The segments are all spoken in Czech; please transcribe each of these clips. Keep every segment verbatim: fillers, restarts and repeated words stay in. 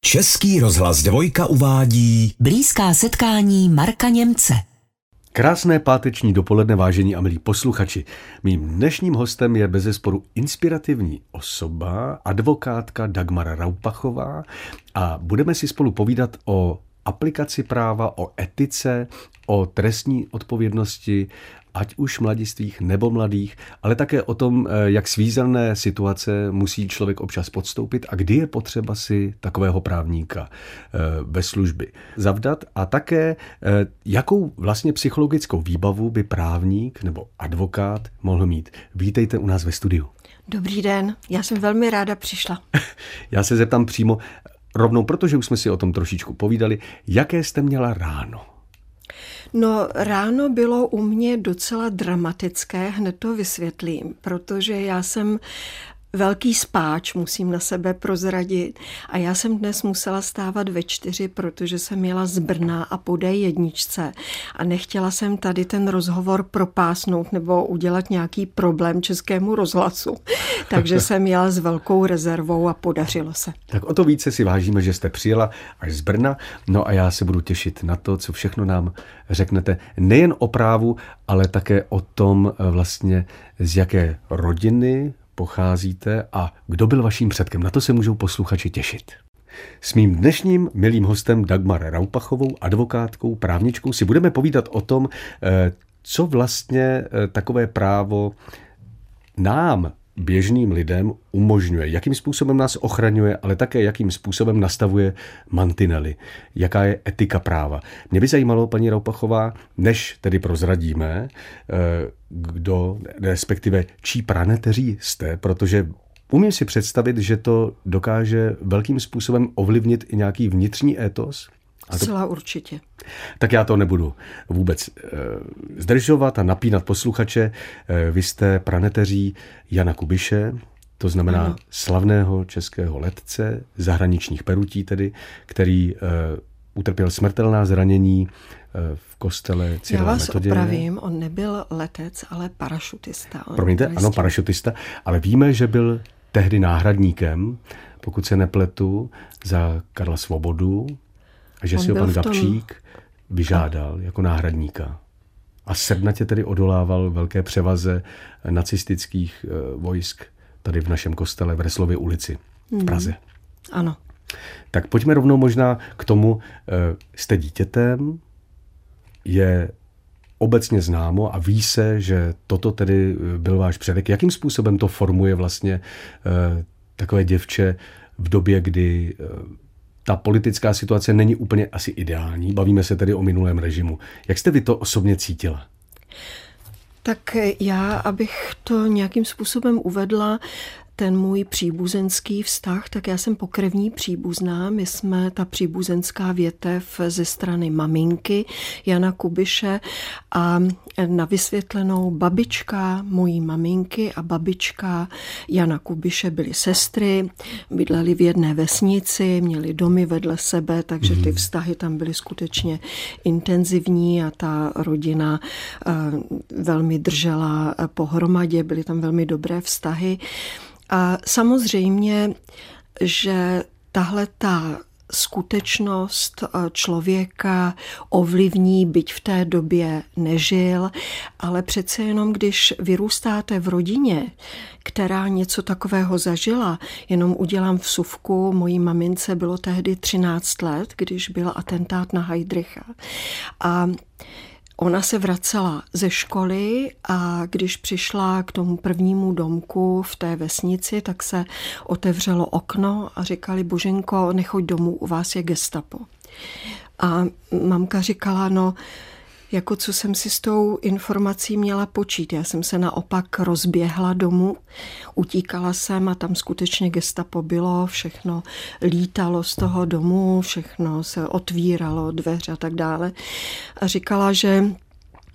Český rozhlas Dvojka uvádí Blízká setkání Marka Němce. Krásné páteční dopoledne, vážení a milí posluchači. Mým dnešním hostem je bezesporu inspirativní osoba, advokátka Dagmara Raupachová a budeme si spolu povídat o aplikaci práva, o etice, o trestní odpovědnosti, ať už mladistvých nebo mladých, ale také o tom, jak svízelné situace musí člověk občas podstoupit a kdy je potřeba si takového právníka ve službě zavdat a také jakou vlastně psychologickou výbavu by právník nebo advokát mohl mít. Vítejte u nás ve studiu. Dobrý den, já jsem velmi ráda přišla. Já se zeptám přímo rovnou, protože už jsme si o tom trošičku povídali, jaké jste měla ráno? No, ráno bylo u mě docela dramatické, hned to vysvětlím, protože já jsem velký spáč, musím na sebe prozradit. A já jsem dnes musela stávat ve čtyři, protože jsem jela z Brna a po dé jedničce. A nechtěla jsem tady ten rozhovor propásnout nebo udělat nějaký problém Českému rozhlasu. Takže jsem jela s velkou rezervou a podařilo se. Tak o to více si vážíme, že jste přijela až z Brna. No a já se budu těšit na to, co všechno nám řeknete. Nejen o právu, ale také o tom vlastně, z jaké rodiny pocházíte a kdo byl vaším předkem. Na to se můžou posluchači těšit. S mým dnešním milým hostem Dagmar Raupachovou, advokátkou, právničkou, si budeme povídat o tom, co vlastně takové právo nám, běžným lidem, umožňuje, jakým způsobem nás ochraňuje, ale také jakým způsobem nastavuje mantinely, jaká je etika práva. Mě by zajímalo, paní Raupachová, než tedy prozradíme, kdo, respektive čí praneteří jste, protože umím si představit, že to dokáže velkým způsobem ovlivnit i nějaký vnitřní étos. To... Zcela určitě. Tak já to nebudu vůbec zdržovat a napínat posluchače. Vy jste praneteří Jana Kubiše, to znamená ano. slavného českého letce, zahraničních perutí tedy, který utrpěl smrtelná zranění v kostele Cyrila Já vás Metoděje. opravím, on nebyl letec, ale parašutista. Promiňte, ano, parašutista, ale víme, že byl tehdy náhradníkem, pokud se nepletu, za Karla Svobodu, a že on si ho pan Gabčík tom... vyžádal a... jako náhradníka. A sednatě tedy odolával velké převaze nacistických vojsk tady v našem kostele v Reslově ulici v Praze. Hmm. Ano. Tak pojďme rovnou možná k tomu, jste dítětem, je obecně známo a ví se, že toto tedy byl váš předek. Jakým způsobem to formuje vlastně takové děvče v době, kdy ta politická situace není úplně asi ideální. Bavíme se tedy o minulém režimu. Jak jste vy to osobně cítila? Tak já, abych to nějakým způsobem uvedla, ten můj příbuzenský vztah, tak já jsem pokrevní příbuzná. My jsme ta příbuzenská větev ze strany maminky Jana Kubiše a na vysvětlenou babička mojí maminky a babička Jana Kubiše byly sestry, bydleli v jedné vesnici, měli domy vedle sebe, takže ty vztahy tam byly skutečně intenzivní a ta rodina velmi držela pohromadě, byly tam velmi dobré vztahy. A samozřejmě, že tahle ta skutečnost člověka ovlivní, byť v té době nežil, ale přece jenom, když vyrůstáte v rodině, která něco takového zažila, jenom udělám vsuvku, mojí mamince bylo tehdy třináct let, když byl atentát na Heydricha. A ona se vracela ze školy a když přišla k tomu prvnímu domku v té vesnici, tak se otevřelo okno a říkali: Boženko, nechoď domů, u vás je gestapo. A mamka říkala: no, jako co jsem si s tou informací měla počít. Já jsem se naopak rozběhla domů, utíkala jsem a tam skutečně gestapo bylo, všechno lítalo z toho domu, všechno se otvíralo, dveře a tak dále. A říkala, že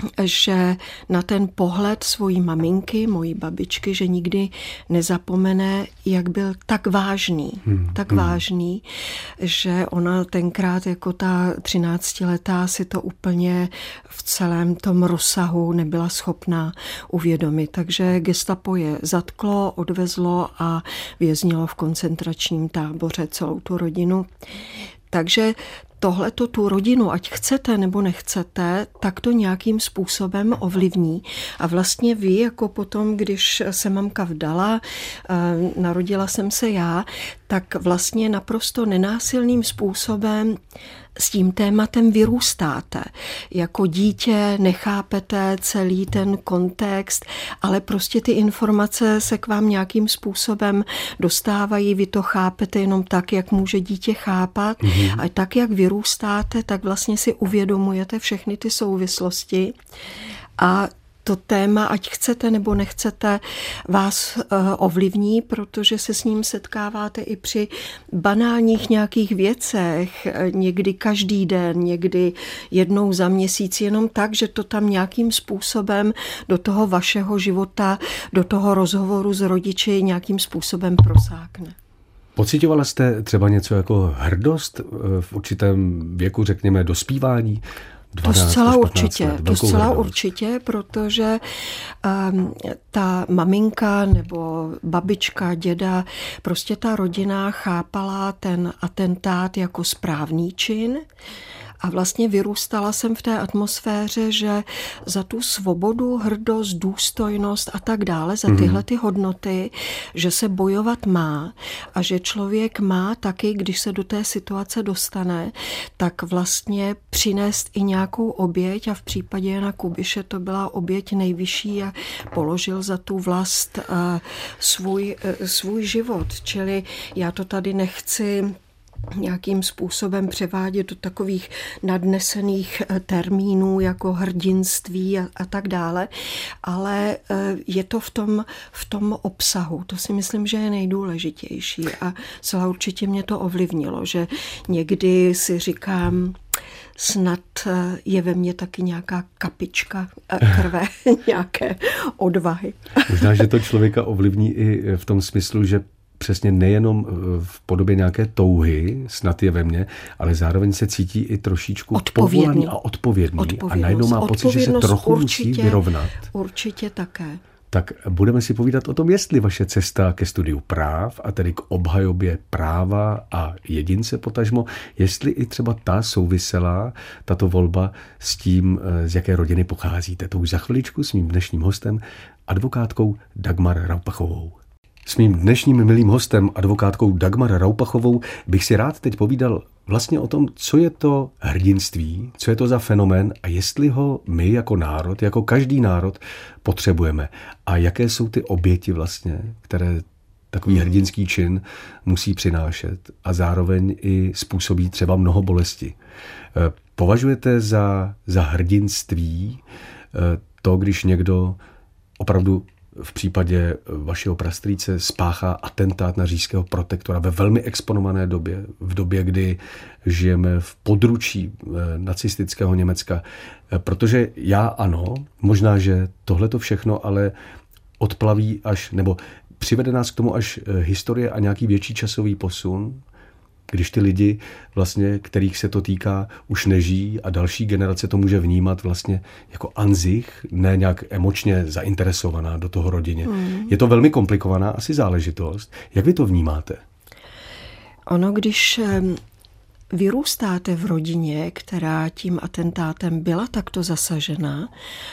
že na ten pohled svojí maminky, mojí babičky, že nikdy nezapomene, jak byl tak vážný, hmm. tak hmm. vážný, že ona tenkrát jako ta třináctiletá si to úplně v celém tom rozsahu nebyla schopná uvědomit. Takže gestapo je zatklo, odvezlo a věznilo v koncentračním táboře celou tu rodinu. Takže tohleto tu rodinu, ať chcete nebo nechcete, tak to nějakým způsobem ovlivní. A vlastně vy, jako potom, když se mamka vdala, narodila jsem se já, tak vlastně naprosto nenásilným způsobem s tím tématem vyrůstáte. Jako dítě nechápete celý ten kontext, ale prostě ty informace se k vám nějakým způsobem dostávají, vy to chápete jenom tak, jak může dítě chápat. Mm-hmm. A tak, jak vyrůstáte, tak vlastně si uvědomujete všechny ty souvislosti a to téma, ať chcete nebo nechcete, vás ovlivní, protože se s ním setkáváte i při banálních nějakých věcech, někdy každý den, někdy jednou za měsíc, jenom tak, že to tam nějakým způsobem do toho vašeho života, do toho rozhovoru s rodiči nějakým způsobem prosákne. Pocitovala jste třeba něco jako hrdost v určitém věku, řekněme, dospívání? To zcela určitě, to zcela určitě, protože um, ta maminka nebo babička, děda, prostě ta rodina chápala ten atentát jako správný čin. A vlastně vyrůstala jsem v té atmosféře, že za tu svobodu, hrdost, důstojnost a tak dále, za tyhle ty hodnoty, že se bojovat má a že člověk má taky, když se do té situace dostane, tak vlastně přinést i nějakou oběť a v případě Jana Kubiše to byla oběť nejvyšší a položil za tu vlast uh, svůj, uh, svůj život. Čili já to tady nechci nějakým způsobem převádět do takových nadnesených termínů jako hrdinství a, a tak dále, ale je to v tom, v tom obsahu. To si myslím, že je nejdůležitější a celá určitě mě to ovlivnilo, že někdy si říkám, snad je ve mně taky nějaká kapička krve, nějaké odvahy. Možná, že to člověka ovlivní i v tom smyslu, že přesně nejenom v podobě nějaké touhy, snad je ve mně, ale zároveň se cítí i trošičku povolaný a odpovědný. A najednou má pocit, že se trochu určitě, musí vyrovnat. Určitě také. Tak budeme si povídat o tom, jestli vaše cesta ke studiu práv, a tedy k obhajobě práva a jedince potažmo, jestli i třeba ta souvisela, tato volba s tím, z jaké rodiny pocházíte. To už za chviličku s mým dnešním hostem, advokátkou Dagmar Raupachovou. S mým dnešním milým hostem, advokátkou Dagmar Raupachovou, bych si rád teď povídal vlastně o tom, co je to hrdinství, co je to za fenomén a jestli ho my jako národ, jako každý národ potřebujeme a jaké jsou ty oběti vlastně, které takový hrdinský čin musí přinášet a zároveň i způsobí třeba mnoho bolesti. Považujete za, za hrdinství to, když někdo opravdu v případě vašeho prastrýce spáchá atentát na říšského protektora ve velmi exponované době, v době, kdy žijeme v područí nacistického Německa. Protože já ano, možná, že tohleto všechno ale odplaví až, nebo přivede nás k tomu až historie a nějaký větší časový posun, když ty lidi, vlastně, kterých se to týká, už nežijí a další generace to může vnímat vlastně jako anzich, ne nějak emočně zainteresovaná do toho rodině. Mm. Je to velmi komplikovaná asi záležitost. Jak vy to vnímáte? Ono, když vyrůstáte v rodině, která tím atentátem byla takto zasažena,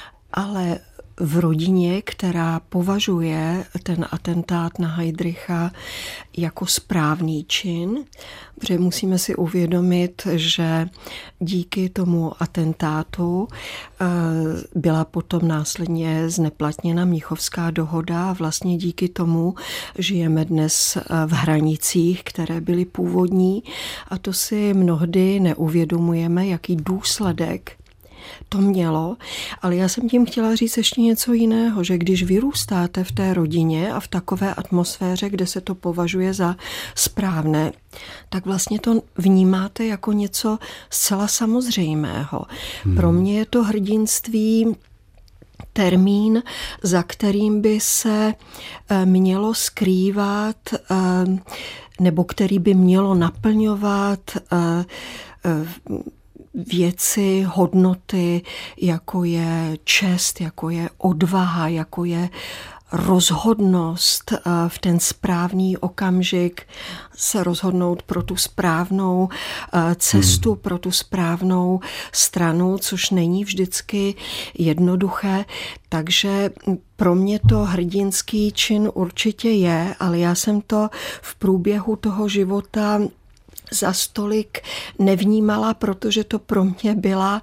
ale v rodině, která považuje ten atentát na Heydricha jako správný čin, protože musíme si uvědomit, že díky tomu atentátu byla potom následně zneplatněna Mnichovská dohoda a vlastně díky tomu žijeme dnes v hranicích, které byly původní a to si mnohdy neuvědomujeme, jaký důsledek to mělo, ale já jsem tím chtěla říct ještě něco jiného, že když vyrůstáte v té rodině a v takové atmosféře, kde se to považuje za správné, tak vlastně to vnímáte jako něco zcela samozřejmého. Hmm. Pro mě je to hrdinství termín, za kterým by se mělo skrývat nebo který by mělo naplňovat věci, hodnoty, jako je čest, jako je odvaha, jako je rozhodnost v ten správný okamžik se rozhodnout pro tu správnou cestu, hmm. pro tu správnou stranu, což není vždycky jednoduché. Takže pro mě to hrdinský čin určitě je, ale já jsem to v průběhu toho života za stolik nevnímala, protože to pro mě byla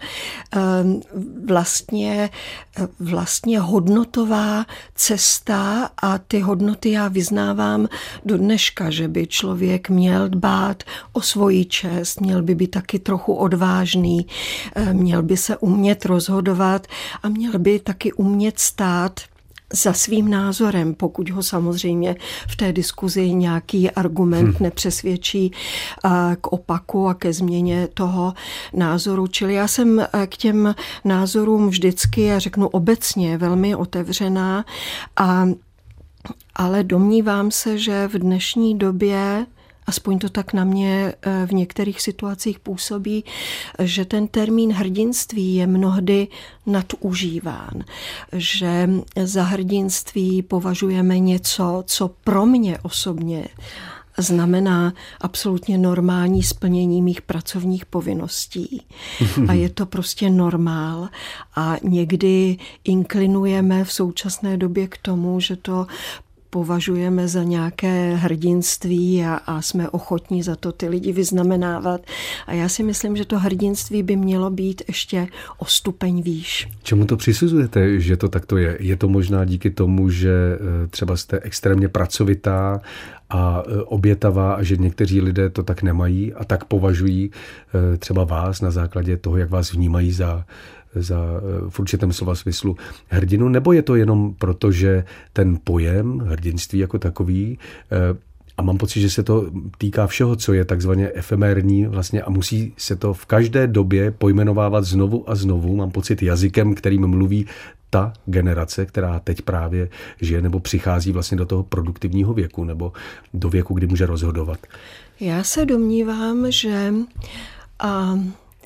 vlastně, vlastně hodnotová cesta a ty hodnoty já vyznávám do dneška, že by člověk měl dbát o svoji čest, měl by být taky trochu odvážný, měl by se umět rozhodovat a měl by taky umět stát za svým názorem, pokud ho samozřejmě v té diskuzi nějaký argument hmm. nepřesvědčí k opaku a ke změně toho názoru. Čili já jsem k těm názorům vždycky, já řeknu obecně, velmi otevřená, a, ale domnívám se, že v dnešní době, aspoň to tak na mě v některých situacích působí, že ten termín hrdinství je mnohdy nadužíván. Že za hrdinství považujeme něco, co pro mě osobně znamená absolutně normální splnění mých pracovních povinností. A je to prostě normál. A někdy inklinujeme v současné době k tomu, že to považujeme za nějaké hrdinství a, a jsme ochotní za to ty lidi vyznamenávat. A já si myslím, že to hrdinství by mělo být ještě o stupeň výš. Čemu to přisuzujete, že to takto je? Je to možná díky tomu, že třeba jste extrémně pracovitá a obětavá a že někteří lidé to tak nemají a tak považují třeba vás na základě toho, jak vás vnímají za za v určitém slova smyslu hrdinu, nebo je to jenom proto, že ten pojem hrdinství jako takový, a mám pocit, že se to týká všeho, co je takzvaně efemérní vlastně a musí se to v každé době pojmenovávat znovu a znovu, mám pocit jazykem, kterým mluví ta generace, která teď právě žije nebo přichází vlastně do toho produktivního věku nebo do věku, kdy může rozhodovat. Já se domnívám, že a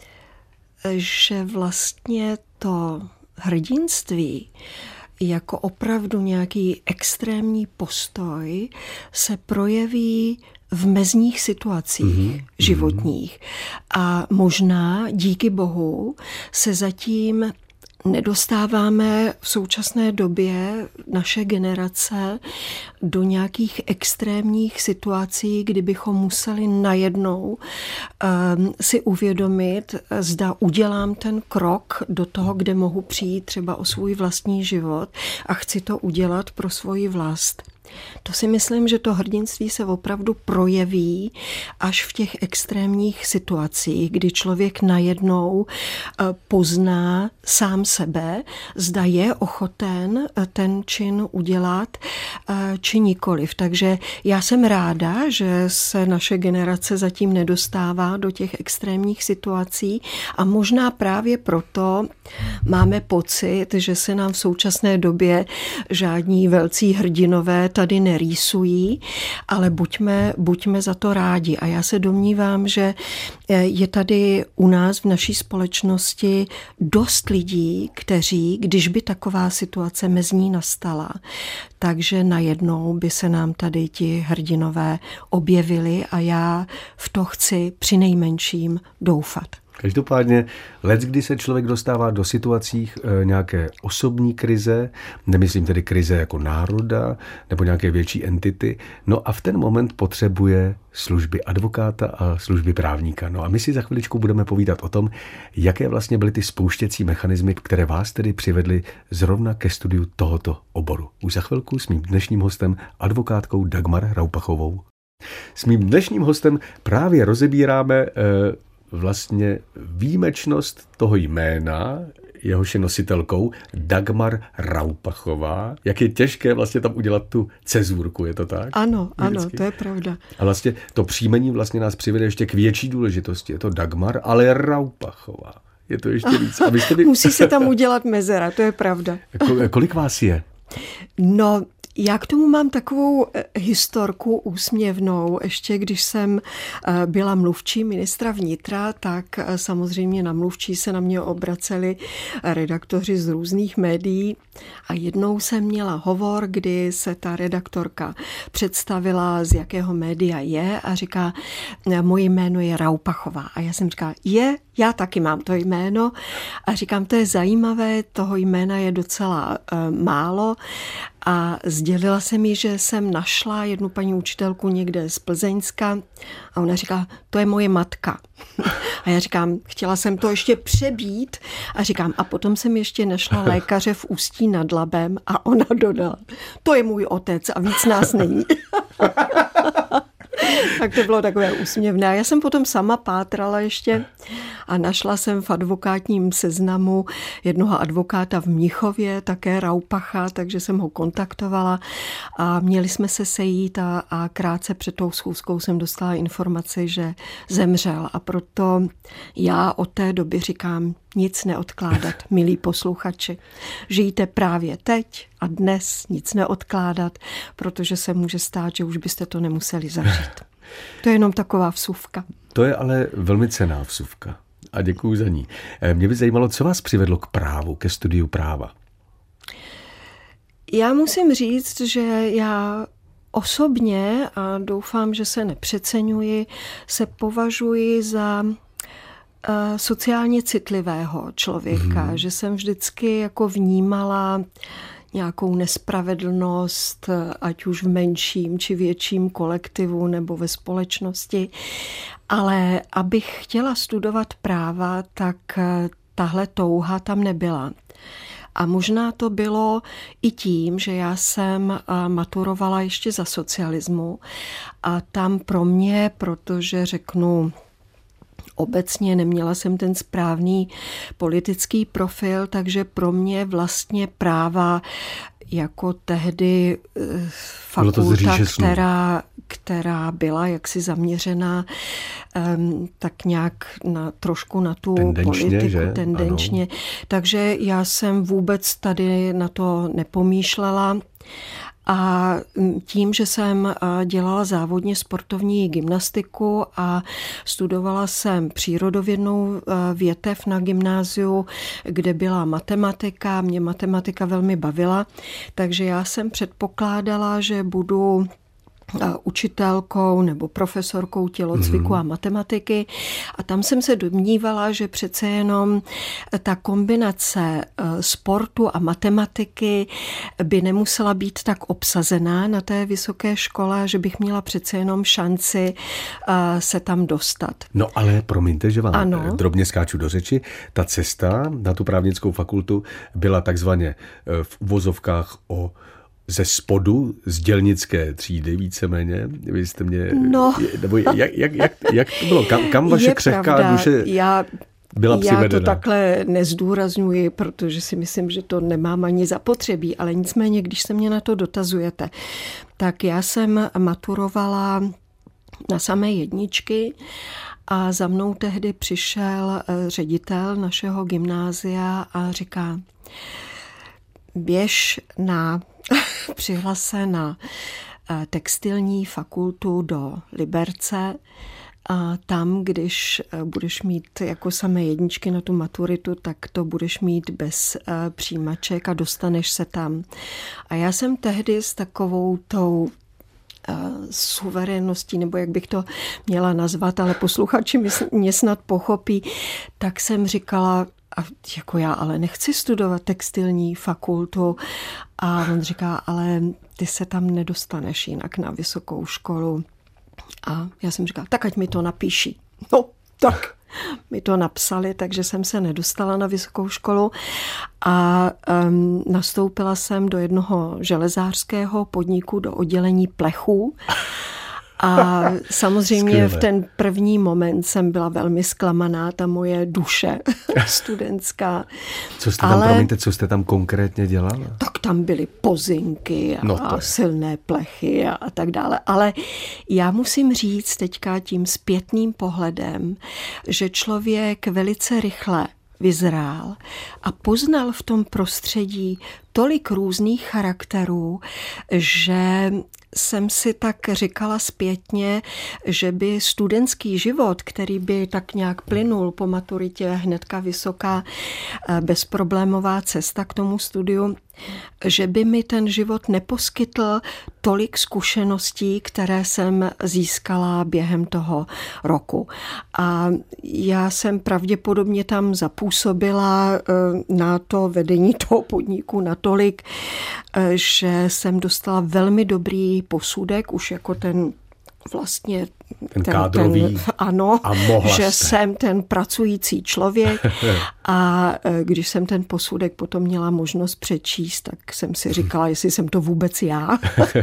že vlastně to hrdinství jako opravdu nějaký extrémní postoj se projeví v mezních situacích mm-hmm. životních. A možná díky Bohu se zatím nedostáváme v současné době naše generace do nějakých extrémních situací, kdy bychom museli najednou um, si uvědomit, zda udělám ten krok do toho, kde mohu přijít třeba o svůj vlastní život a chci to udělat pro svoji vlast. To si myslím, že to hrdinství se opravdu projeví až v těch extrémních situacích, kdy člověk najednou pozná sám sebe, zda je ochoten ten čin udělat či nikoliv. Takže já jsem ráda, že se naše generace zatím nedostává do těch extrémních situací a možná právě proto máme pocit, že se nám v současné době žádní velcí hrdinové tady nerýsují, ale buďme, buďme za to rádi. A já se domnívám, že je tady u nás v naší společnosti dost lidí, kteří, když by taková situace mezní nastala, takže najednou by se nám tady ti hrdinové objevili a já v to chci přinejmenším doufat. Každopádně leckdy se člověk dostává do situacích e, nějaké osobní krize, nemyslím tedy krize jako národa nebo nějaké větší entity, no a v ten moment potřebuje služby advokáta a služby právníka. No a my si za chviličku budeme povídat o tom, jaké vlastně byly ty spouštěcí mechanismy, které vás tedy přivedly zrovna ke studiu tohoto oboru. Už za chvilku s mým dnešním hostem, advokátkou Dagmar Raupachovou. S mým dnešním hostem právě rozebíráme e, vlastně výjimečnost toho jména, jehož je nositelkou Dagmar Raupachová. Jak je těžké vlastně tam udělat tu cezurku, je to tak? Ano, Vždycky. ano, to je pravda. A vlastně to příjmení vlastně nás přivede ještě k větší důležitosti. Je to Dagmar, ale Raupachová. Je to ještě víc. A vy jste by... Musí se tam udělat mezera, to je pravda. Kolik vás je? No, já k tomu mám takovou historku úsměvnou. Ještě když jsem byla mluvčí ministra vnitra, tak samozřejmě na mluvčí se na mě obraceli redaktoři z různých médií. A jednou jsem měla hovor, kdy se ta redaktorka představila, z jakého média je a říká, moje jméno je Raupachová. A já jsem říkala, je, já taky mám to jméno. A říkám, to je zajímavé, toho jména je docela uh, málo. A sdělila jsem jí, že jsem našla jednu paní učitelku někde z Plzeňska a ona říká, to je moje matka. A já říkám, chtěla jsem to ještě přebít a říkám, a potom jsem ještě našla lékaře v Ústí nad Labem a ona dodala, to je můj otec a víc nás není. Tak to bylo takové úsměvné. A já jsem potom sama pátrala ještě a našla jsem v advokátním seznamu jednoho advokáta v Mnichově, také Raupacha, takže jsem ho kontaktovala a měli jsme se sejít a, a krátce před tou schůzkou jsem dostala informaci, že zemřel. A proto já od té doby říkám, nic neodkládat, milí posluchači. Žijte právě teď a dnes, nic neodkládat, protože se může stát, že už byste to nemuseli zažít. To je jenom taková vsuvka. To je ale velmi cenná vsuvka a děkuju za ní. Mě by zajímalo, co vás přivedlo k právu, ke studiu práva. Já musím říct, že já osobně, a doufám, že se nepřeceňuji, se považuji za sociálně citlivého člověka, hmm. že jsem vždycky jako vnímala nějakou nespravedlnost, ať už v menším či větším kolektivu nebo ve společnosti. Ale abych chtěla studovat práva, tak tahle touha tam nebyla. A možná to bylo i tím, že já jsem maturovala ještě za socialismu a tam pro mě, protože řeknu, obecně neměla jsem ten správný politický profil, takže pro mě vlastně práva jako tehdy fakulta, která, která byla jaksi zaměřená um, tak nějak na, trošku na tu tendenčně, politiku, že? tendenčně. Ano. Takže já jsem vůbec tady na to nepomýšlela. A tím, že jsem dělala závodně sportovní gymnastiku a studovala jsem přírodovědnou větev na gymnáziu, kde byla matematika, mě matematika velmi bavila, takže já jsem předpokládala, že budu učitelkou nebo profesorkou tělocviku mm. a matematiky a tam jsem se domnívala, že přece jenom ta kombinace sportu a matematiky by nemusela být tak obsazená na té vysoké škole, že bych měla přece jenom šanci se tam dostat. No ale promiňte, že vám ano. drobně skáču do řeči, ta cesta na tu právnickou fakultu byla takzvaně v uvozovkách o ze spodu, z dělnické třídy víceméně. Vy jste mě... No. Nebo jak, jak, jak, jak to bylo? Kam, kam vaše je křehká pravda, duše já, byla přivedena? Já to takhle nezdůrazňuji, protože si myslím, že to nemám ani zapotřebí, ale nicméně, když se mě na to dotazujete, tak já jsem maturovala na samé jedničky a za mnou tehdy přišel ředitel našeho gymnázia a říká, běž na přihlas se na textilní fakultu do Liberce a tam, když budeš mít jako samé jedničky na tu maturitu, tak to budeš mít bez přijímaček a dostaneš se tam. A já jsem tehdy s takovou tou suverénností, nebo jak bych to měla nazvat, ale posluchači mě snad pochopí, tak jsem říkala, a jako já ale nechci studovat textilní fakultu. A on říká, ale ty se tam nedostaneš jinak na vysokou školu. A já jsem říkala, tak ať mi to napíší. No, tak mi to napsali, takže jsem se nedostala na vysokou školu a um, nastoupila jsem do jednoho železářského podniku, do oddělení plechů. A samozřejmě Skvěle. v ten první moment jsem byla velmi zklamaná, ta moje duše studentská. Co jste tam, Ale... promiňte, co jste tam konkrétně dělala? Tak tam byly pozinky a, No a silné plechy a, a tak dále. Ale já musím říct teďka tím zpětným pohledem, že člověk velice rychle vyzrál a poznal v tom prostředí tolik různých charakterů, že jsem si tak říkala zpětně, že by studentský život, který by tak nějak plynul po maturitě, hnedka vysoká bezproblémová cesta k tomu studiu, že by mi ten život neposkytl tolik zkušeností, které jsem získala během toho roku. A já jsem pravděpodobně tam zapůsobila na to vedení toho podniku natolik, že jsem dostala velmi dobrý posudek, už jako ten vlastně ten, ten kádrový. Ten, ano, a mohla že jste. jsem ten pracující člověk a když jsem ten posudek potom měla možnost přečíst, tak jsem si říkala, jestli jsem to vůbec já.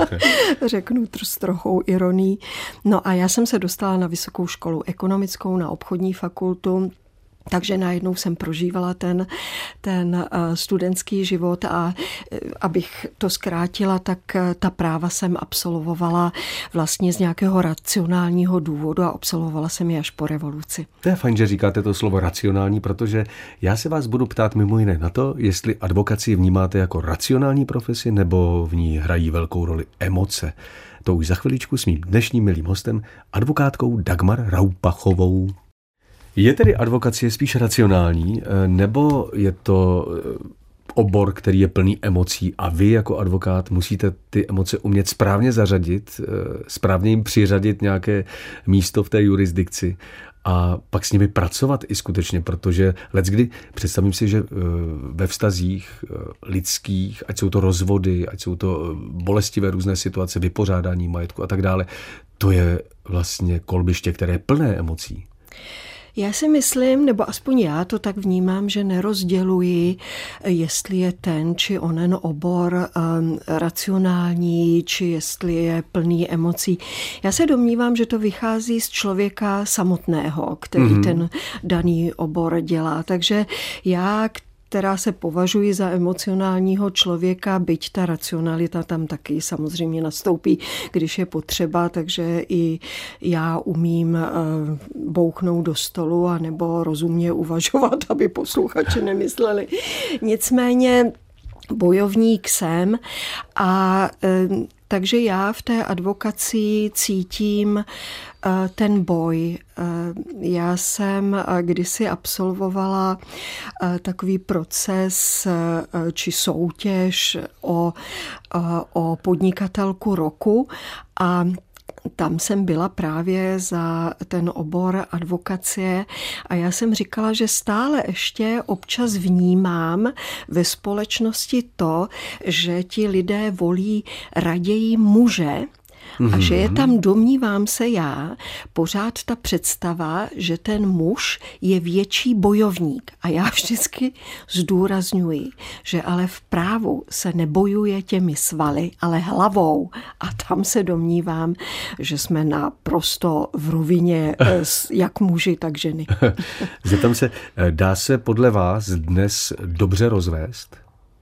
Řeknu s trochou ironií. No a já jsem se dostala na vysokou školu ekonomickou, na obchodní fakultu. Takže najednou jsem prožívala ten, ten studentský život a abych to zkrátila, tak ta práva jsem absolvovala vlastně z nějakého racionálního důvodu a absolvovala jsem je až po revoluci. To je fajn, že říkáte to slovo racionální, protože já se vás budu ptát mimo jiné na to, jestli advokacii vnímáte jako racionální profesi nebo v ní hrají velkou roli emoce. To už za chviličku s mým dnešním milým hostem, advokátkou Dagmar Raupachovou. Je tedy advokacie spíš racionální, nebo je to obor, který je plný emocí a vy jako advokát musíte ty emoce umět správně zařadit, správně jim přiřadit nějaké místo v té jurisdikci a pak s nimi pracovat i skutečně, protože leckdy představím si, že ve vztazích lidských, ať jsou to rozvody, ať jsou to bolestivé různé situace, vypořádání majetku a tak dále, to je vlastně kolbiště, které je plné emocí. Já si myslím, nebo aspoň já to tak vnímám, že nerozděluji, jestli je ten či onen obor um, racionální, či jestli je plný emocí. Já se domnívám, že to vychází z člověka samotného, který mm-hmm. ten daný obor dělá. Takže já, která se považuji za emocionálního člověka, byť ta racionalita tam taky samozřejmě nastoupí, když je potřeba, takže i já umím bouchnout do stolu a nebo rozumně uvažovat, aby posluchači nemysleli. Nicméně bojovník jsem a takže já v té advokacii cítím ten boj. Já jsem kdysi absolvovala takový proces či soutěž o, o podnikatelku roku a tam jsem byla právě za ten obor advokacie a já jsem říkala, že stále ještě občas vnímám ve společnosti to, že ti lidé volí raději muže, a že je tam, domnívám se já, pořád ta představa, že ten muž je větší bojovník. A já vždycky zdůrazňuji, že ale v právu se nebojuje těmi svaly, ale hlavou. A tam se domnívám, že jsme naprosto v rovině jak muži, tak ženy. Zeptám se, dá se podle vás dnes dobře rozvést?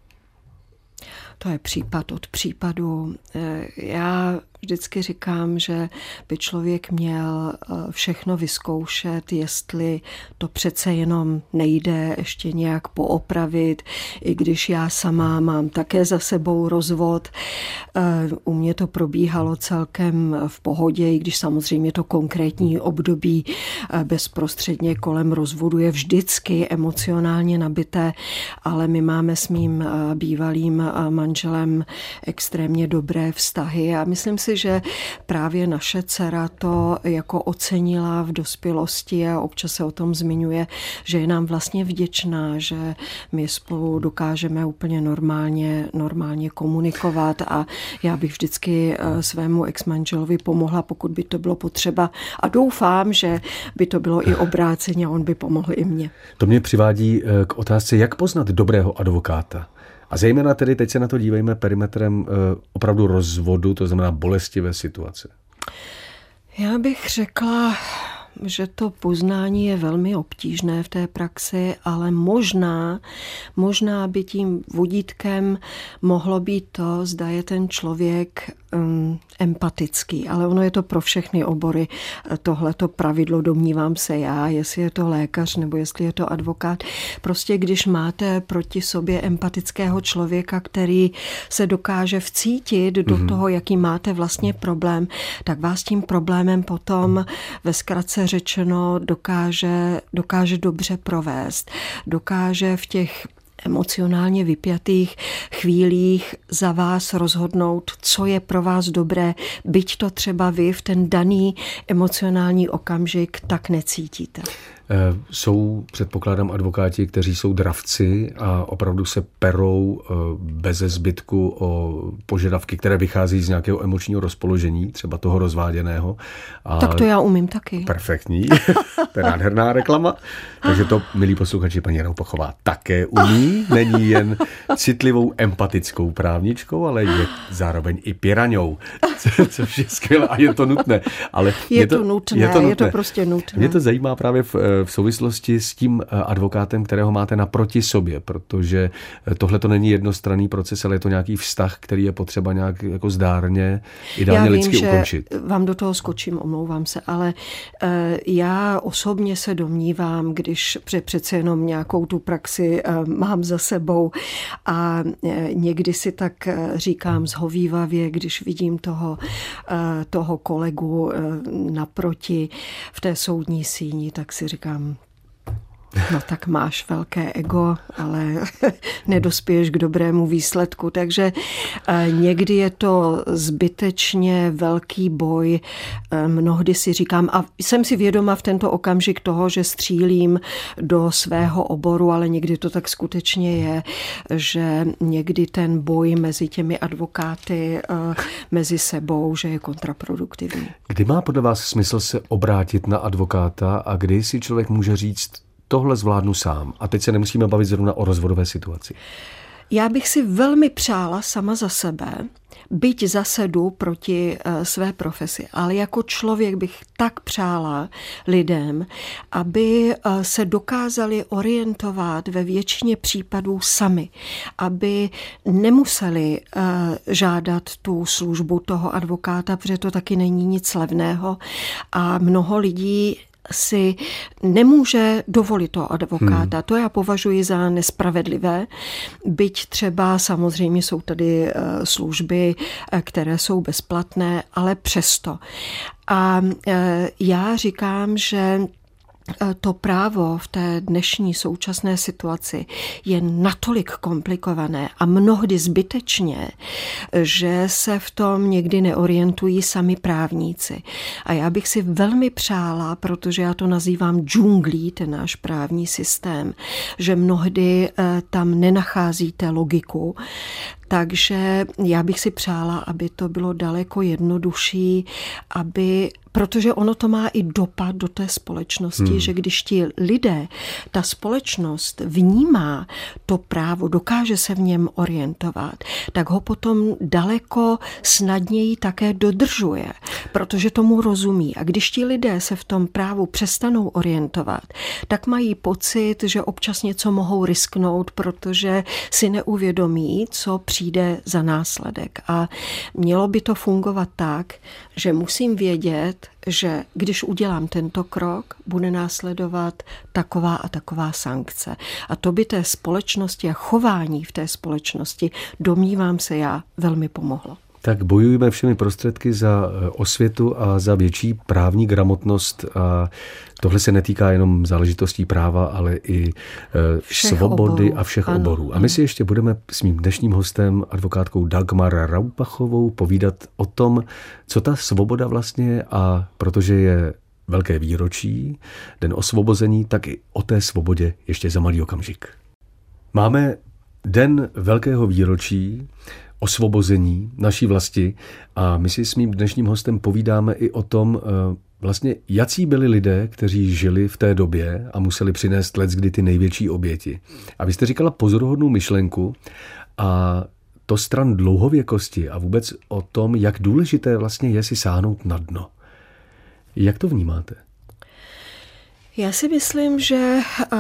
To je případ od případu. Já vždycky říkám, že by člověk měl všechno vyzkoušet, jestli to přece jenom nejde ještě nějak poopravit, i když já sama mám také za sebou rozvod. U mě to probíhalo celkem v pohodě, i když samozřejmě to konkrétní období bezprostředně kolem rozvodu je vždycky emocionálně nabité, ale my máme s mým bývalým manželem extrémně dobré vztahy a myslím si, že právě naše dcera to jako ocenila v dospělosti a občas se o tom zmiňuje, že je nám vlastně vděčná, že my spolu dokážeme úplně normálně, normálně komunikovat a já bych vždycky svému exmanželovi pomohla, pokud by to bylo potřeba a doufám, že by to bylo i obráceně a on by pomohl i mně. To mě přivádí k otázce, jak poznat dobrého advokáta. A zejména tedy teď se na to dívejme perimetrem opravdu rozvodu, to znamená bolestivé situace. Já bych řekla, že to poznání je velmi obtížné v té praxi, ale možná, možná by tím vodítkem mohlo být to, zda je ten člověk um, empatický, ale ono je to pro všechny obory tohleto pravidlo, domnívám se já, jestli je to lékař nebo jestli je to advokát. Prostě když máte proti sobě empatického člověka, který se dokáže vcítit do mm-hmm. toho, jaký máte vlastně problém, tak vás tím problémem potom ve zkratce řečeno dokáže, dokáže dobře provést. Dokáže v těch emocionálně vypjatých chvílích za vás rozhodnout, co je pro vás dobré, byť to třeba vy v ten daný emocionální okamžik tak necítíte. Jsou, předpokládám, advokáti, kteří jsou dravci a opravdu se perou beze zbytku o požadavky, které vychází z nějakého emočního rozpoložení, třeba toho rozváděného. A tak to já umím taky. Perfektní, to je nádherná reklama. Takže to, milí posluchači, paní Roupachová také umí. Není jen citlivou, empatickou právničkou, ale je zároveň i piraňou, což je skvělé a je to nutné. Ale je, je, to, nutné, je to nutné, je to prostě nutné. Mě to zajímá právě v v souvislosti s tím advokátem, kterého máte naproti sobě, protože tohle to není jednostranný proces, ale je to nějaký vztah, který je potřeba nějak jako zdárně, ideálně lidsky ukončit. Já vím, že vám do toho skočím, omlouvám se, ale já osobně se domnívám, když přece jenom nějakou tu praxi mám za sebou a někdy si tak říkám zhovívavě, když vidím toho, toho kolegu naproti v té soudní síni, tak si říkám, no tak máš velké ego, ale nedospěješ k dobrému výsledku. Takže někdy je to zbytečně velký boj. Mnohdy si říkám, a jsem si vědoma v tento okamžik toho, že střílím do svého oboru, ale někdy to tak skutečně je, že někdy ten boj mezi těmi advokáty, mezi sebou, že je kontraproduktivní. Kdy má podle vás smysl se obrátit na advokáta a kdy si člověk může říct, tohle zvládnu sám. A teď se nemusíme bavit zrovna o rozvodové situaci. Já bych si velmi přála sama za sebe, byť zase jdu proti své profesi, ale jako člověk bych tak přála lidem, aby se dokázali orientovat ve většině případů sami, aby nemuseli žádat tu službu toho advokáta, protože to taky není nic levného a mnoho lidí si nemůže dovolit toho advokáta. Hmm. To já považuji za nespravedlivé, byť třeba samozřejmě jsou tady služby, které jsou bezplatné, ale přesto. A já říkám, že to právo v té dnešní současné situaci je natolik komplikované a mnohdy zbytečně, že se v tom někdy neorientují sami právníci. A já bych si velmi přála, protože já to nazývám džunglí, ten náš právní systém, že mnohdy tam nenacházíte logiku, takže já bych si přála, aby to bylo daleko jednodušší, aby, protože ono to má i dopad do té společnosti, hmm. že když ti lidé, ta společnost vnímá to právo, dokáže se v něm orientovat, tak ho potom daleko snadněji také dodržuje, protože tomu rozumí. A když ti lidé se v tom právu přestanou orientovat, tak mají pocit, že občas něco mohou risknout, protože si neuvědomí, co přijde za následek. A mělo by to fungovat tak, že musím vědět, že když udělám tento krok, bude následovat taková a taková sankce. A to by té společnosti a chování v té společnosti, domnívám se já, velmi pomohlo. Tak bojujeme všemi prostředky za osvětu a za větší právní gramotnost. A tohle se netýká jenom záležitostí práva, ale i všech svobody oborů. a všech ano, oborů. A my si ještě budeme s mým dnešním hostem, advokátkou Dagmar Roupachovou, povídat o tom, co ta svoboda vlastně je, a protože je velké výročí, Den osvobození, tak i o té svobodě ještě za malý okamžik. Máme Den velkého výročí osvobození naší vlasti a my si s mým dnešním hostem povídáme i o tom, vlastně jací byli lidé, kteří žili v té době a museli přinést leckdy ty největší oběti. A vy jste říkala pozoruhodnou myšlenku a to stran dlouhověkosti a vůbec o tom, jak důležité vlastně je si sáhnout na dno. Jak to vnímáte? Já si myslím, že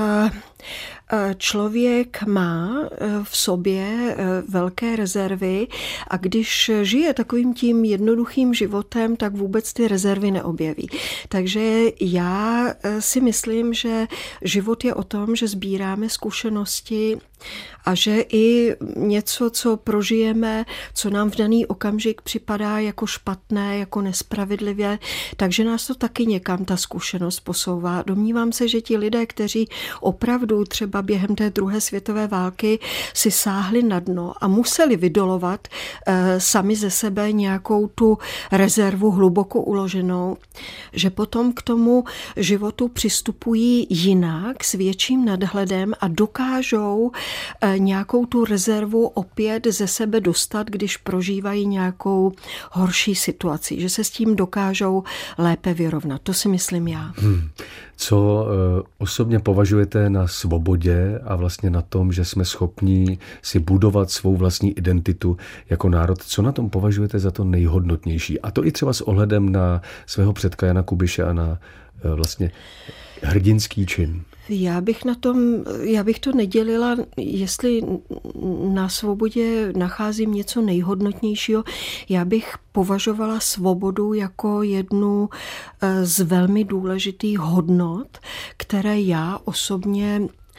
člověk má v sobě velké rezervy a když žije takovým tím jednoduchým životem, tak vůbec ty rezervy neobjeví. Takže já si myslím, že život je o tom, že sbíráme zkušenosti a že i něco, co prožijeme, co nám v daný okamžik připadá jako špatné, jako nespravedlivé, takže nás to taky někam ta zkušenost posouvá. Domnívám se, že ti lidé, kteří opravdu třeba během té druhé světové války si sáhli na dno a museli vydolovat e, sami ze sebe nějakou tu rezervu hluboko uloženou, že potom k tomu životu přistupují jinak, s větším nadhledem a dokážou e, nějakou tu rezervu opět ze sebe dostat, když prožívají nějakou horší situaci, že se s tím dokážou lépe vyrovnat. To si myslím já. Hmm. Co e, osobně považujete na svobodě a vlastně na tom, že jsme schopni si budovat svou vlastní identitu jako národ, co na tom považujete za to nejhodnotnější? A to i třeba s ohledem na svého předka Jana Kubiše a na e, vlastně hrdinský čin. Já bych na tom, já bych to nedělila, jestli na svobodě nacházím něco nejhodnotnějšího. Já bych považovala svobodu jako jednu z velmi důležitých hodnot, které já osobně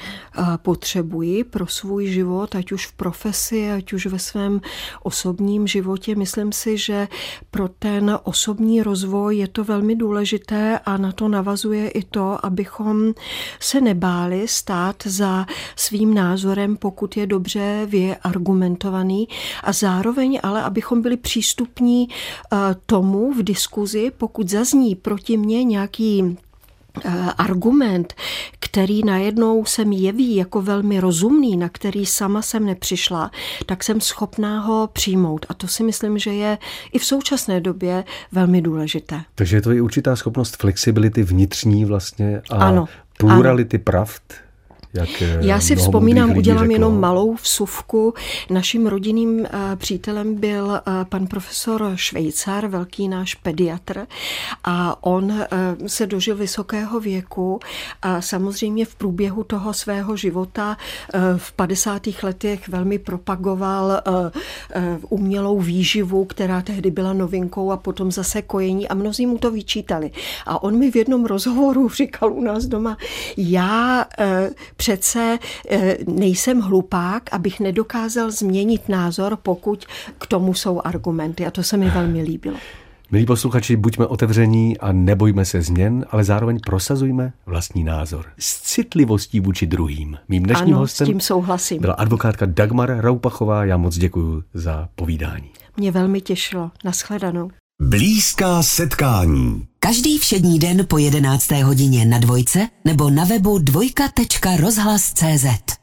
potřebuji pro svůj život, ať už v profesi, ať už ve svém osobním životě. Myslím si, že pro ten osobní rozvoj je to velmi důležité a na to navazuje i to, abychom se nebáli stát za svým názorem, pokud je dobře vyargumentovaný a zároveň ale, abychom byli přístupní tomu v diskuzi, pokud zazní proti mně nějaký argument, který najednou se mi jeví jako velmi rozumný, na který sama jsem nepřišla, tak jsem schopná ho přijmout. A to si myslím, že je i v současné době velmi důležité. Takže je to i určitá schopnost flexibility vnitřní vlastně a ano, plurality ano. pravd. Jak Já si vzpomínám, udělám jenom malou vsuvku. Naším rodinným přítelem byl pan profesor Švejcar, velký náš pediatr, a on se dožil vysokého věku a samozřejmě v průběhu toho svého života v padesátých letech velmi propagoval umělou výživu, která tehdy byla novinkou, a potom zase kojení a mnozí mu to vyčítali. A on mi v jednom rozhovoru říkal u nás doma, já přece nejsem hlupák, abych nedokázal změnit názor, pokud k tomu jsou argumenty. A to se mi velmi líbilo. Milí posluchači, buďme otevření a nebojme se změn, ale zároveň prosazujme vlastní názor. S citlivostí vůči druhým. Mým dnešním ano, hostem s tím souhlasím. Byla advokátka Dagmar Roupachová. Já moc děkuji za povídání. Mě velmi těšilo. Nashledanou. Blízká setkání. Každý všední den po jedenácté hodině na Dvojce nebo na webu dvojka tečka rozhlas tečka cé zet.